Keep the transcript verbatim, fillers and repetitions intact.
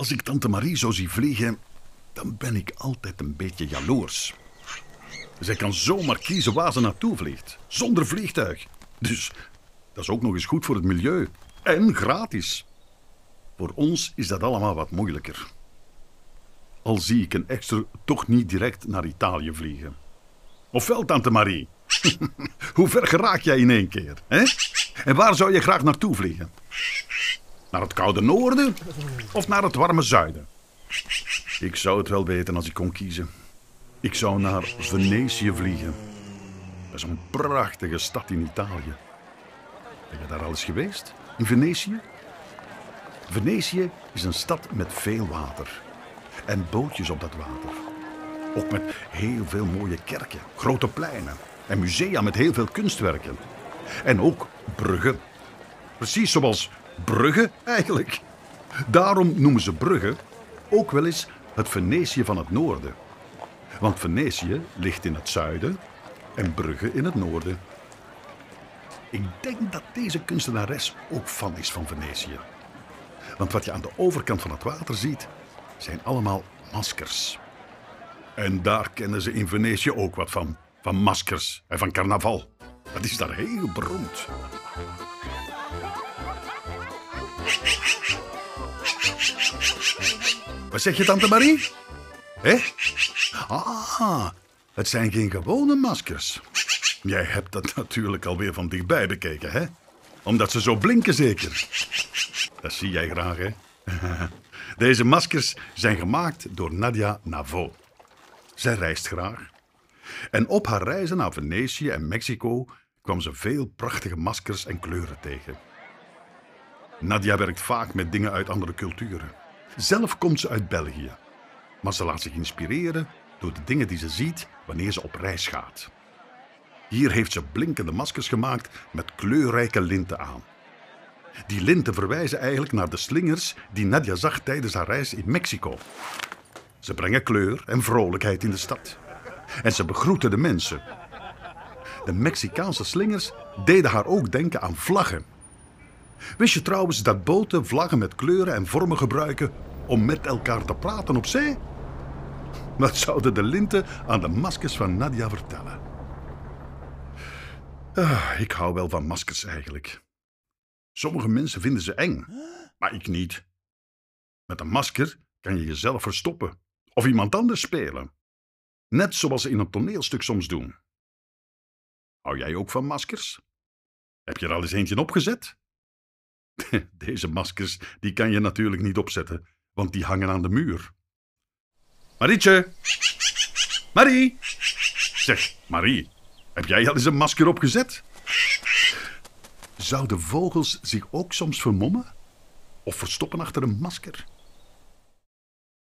Als ik tante Marie zo zie vliegen, dan ben ik altijd een beetje jaloers. Zij kan zomaar kiezen waar ze naartoe vliegt, zonder vliegtuig. Dus dat is ook nog eens goed voor het milieu. En gratis. Voor ons is dat allemaal wat moeilijker. Al zie ik een extra toch niet direct naar Italië vliegen. Ofwel, tante Marie? Hoe ver geraak jij in één keer? Hè? En waar zou je graag naartoe vliegen? Naar het koude noorden of naar het warme zuiden? Ik zou het wel weten als ik kon kiezen. Ik zou naar Venetië vliegen. Dat is een prachtige stad in Italië. Ben je daar al eens geweest? In Venetië? Venetië is een stad met veel water. En bootjes op dat water. Ook met heel veel mooie kerken, grote pleinen. En musea met heel veel kunstwerken. En ook bruggen. Precies zoals Brugge eigenlijk. Daarom noemen ze Brugge ook wel eens het Venetië van het noorden. Want Venetië ligt in het zuiden en Brugge in het noorden. Ik denk dat deze kunstenares ook fan is van Venetië. Want wat je aan de overkant van het water ziet, zijn allemaal maskers. En daar kennen ze in Venetië ook wat van. Van maskers en van carnaval. Dat is daar heel beroemd. Wat zeg je, tante Marie? Hé? Ah, het zijn geen gewone maskers. Jij hebt dat natuurlijk alweer van dichtbij bekeken, hè? Omdat ze zo blinken, zeker. Dat zie jij graag, hè? Deze maskers zijn gemaakt door Nadia Navo. Zij reist graag. En op haar reizen naar Venetië en Mexico kwam ze veel prachtige maskers en kleuren tegen. Nadia werkt vaak met dingen uit andere culturen. Zelf komt ze uit België. Maar ze laat zich inspireren door de dingen die ze ziet wanneer ze op reis gaat. Hier heeft ze blinkende maskers gemaakt met kleurrijke linten aan. Die linten verwijzen eigenlijk naar de slingers die Nadia zag tijdens haar reis in Mexico. Ze brengen kleur en vrolijkheid in de stad. En ze begroeten de mensen. De Mexicaanse slingers deden haar ook denken aan vlaggen. Wist je trouwens dat boten vlaggen met kleuren en vormen gebruiken om met elkaar te praten op zee? Wat zouden de linten aan de maskers van Nadia vertellen? Ah, ik hou wel van maskers eigenlijk. Sommige mensen vinden ze eng, maar ik niet. Met een masker kan je jezelf verstoppen of iemand anders spelen. Net zoals ze in een toneelstuk soms doen. Hou jij ook van maskers? Heb je er al eens eentje opgezet? Deze maskers die kan je natuurlijk niet opzetten, want die hangen aan de muur. Marietje! Marie! Zeg, Marie, heb jij al eens een masker opgezet? Zouden vogels zich ook soms vermommen? Of verstoppen achter een masker?